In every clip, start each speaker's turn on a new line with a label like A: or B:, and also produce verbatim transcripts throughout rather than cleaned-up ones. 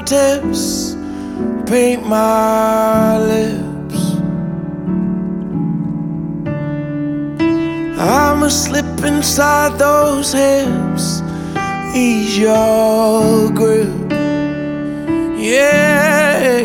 A: fingertips paint my lips. I'ma slip inside those hips, ease your grip. Yeah,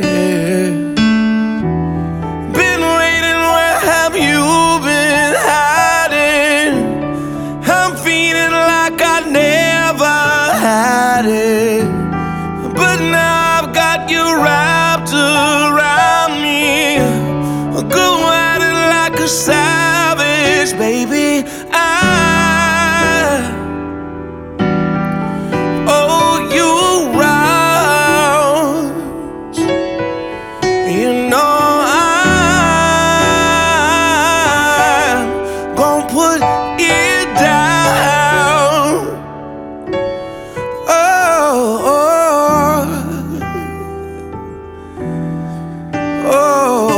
A: been waiting, where have you been hiding? I'm feeling like I never had it, but now I've got you wrapped around me. Go at it like a savage, baby. I owe you rounds. You know I'm gonna put it down. Oh, oh, oh,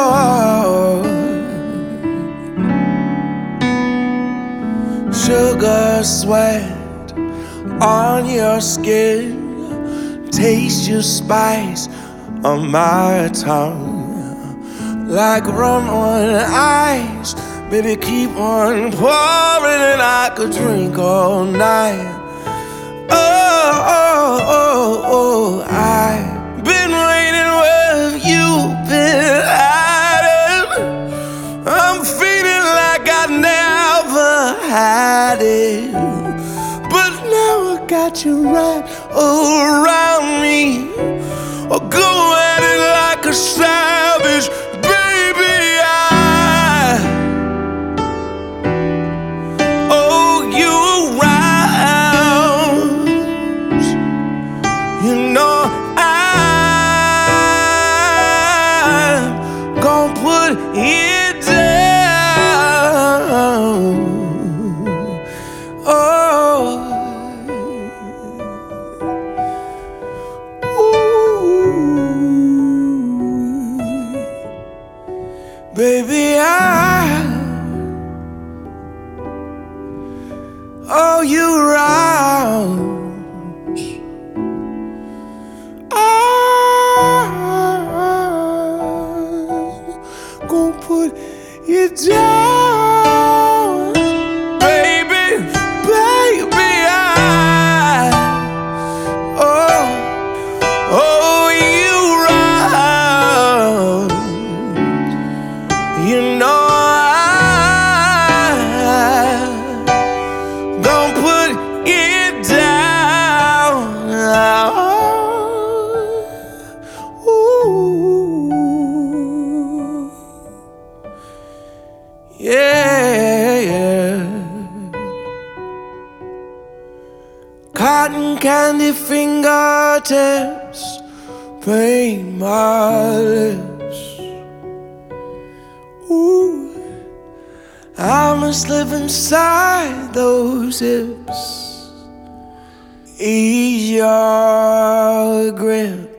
A: oh. Sugar sweat on your skin, taste your spice on my tongue. Like rum on ice, baby, keep on pouring and I could drink all night. Oh, oh, oh, oh, I've been waiting, where have you been hiding? I'm feeling like I never had it, but now I got you right around me. Or go at it like a savage, baby. I owe you rounds. You know I'm gonna put it down. Oh, baby, I owe you rounds. I'm gonna put it down, baby, baby. I oh, owe you rounds. You know I'm gonna put it down. Ooh, yeah, yeah. Cotton candy fingertips paint my lips. Ooh, I must live inside those hips, ease your grip.